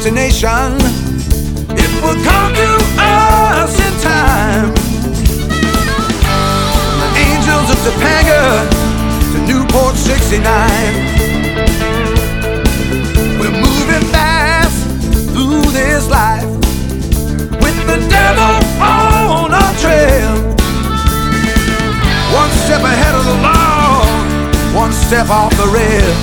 destination. It will come to us in time. From the Angels of Topanga to Newport 69, we're moving fast through this life with the devil on our trail. One step ahead of the law, one step off the rail.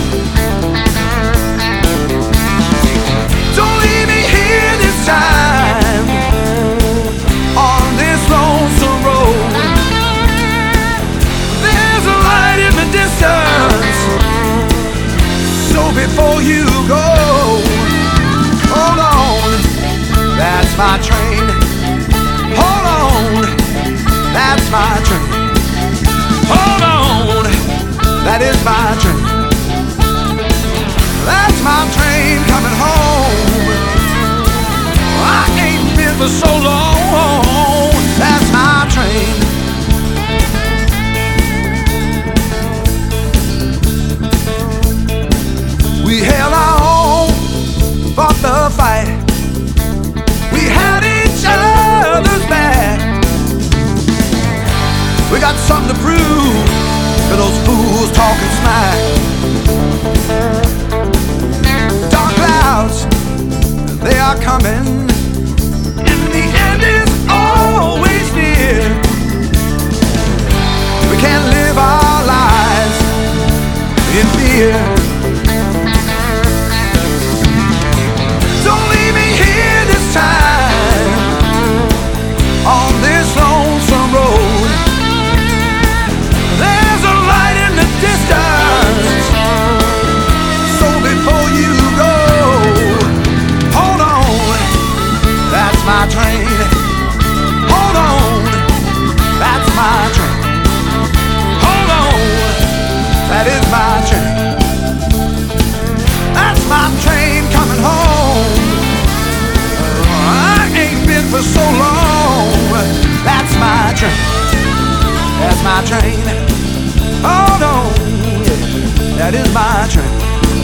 Don't leave me here this time on this lonesome road. There's a light in the distance, so before you go, hold on, that's my train. Hold on, that's my train. Hold on, that is my train. That's my train coming home. I ain't been for so long. That's my train. We held our own, fought the fight. We had each other's back. We got something to prove to those fools talking smack. Dark clouds, they are coming, and the end is always near. We can't live our lives in fear. Don't leave me here this time on this lonesome road. There's a light in the distance, so before you go, hold on, that's my train. Hold on, that's my train. Hold on, that is my train. That's my train coming home. I ain't been for so long. That's my train. That's my train. Hold on, yeah, that is my train.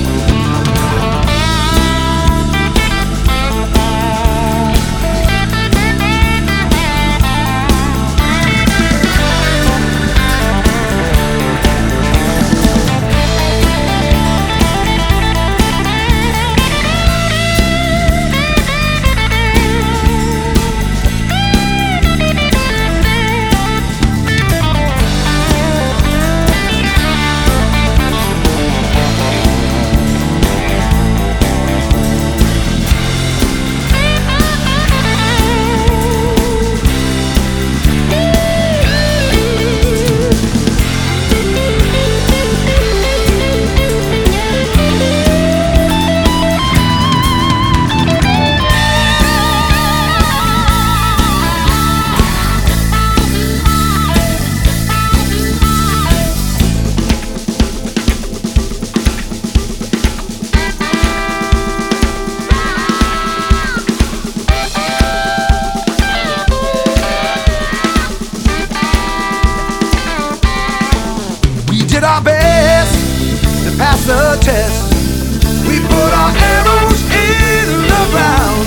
Our best to pass the test. We put our arrows in the ground.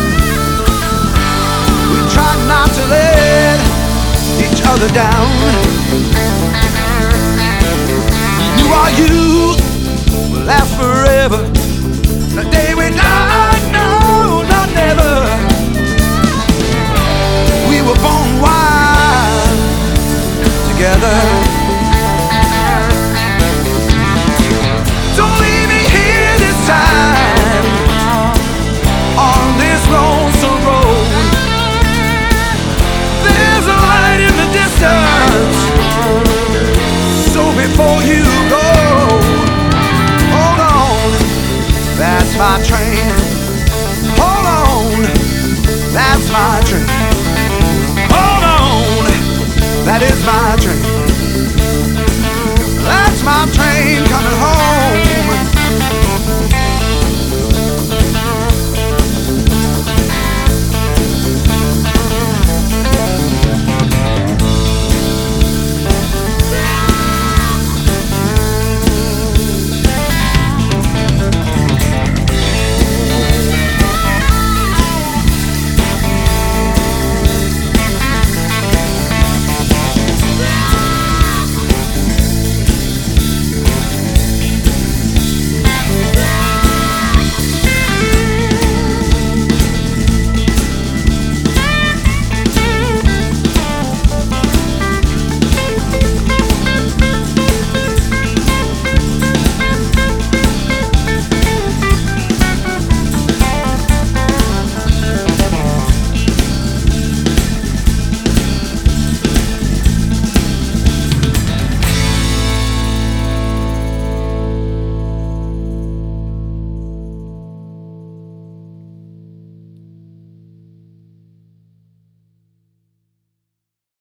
We tried not to let each other down. We knew our youth would last forever.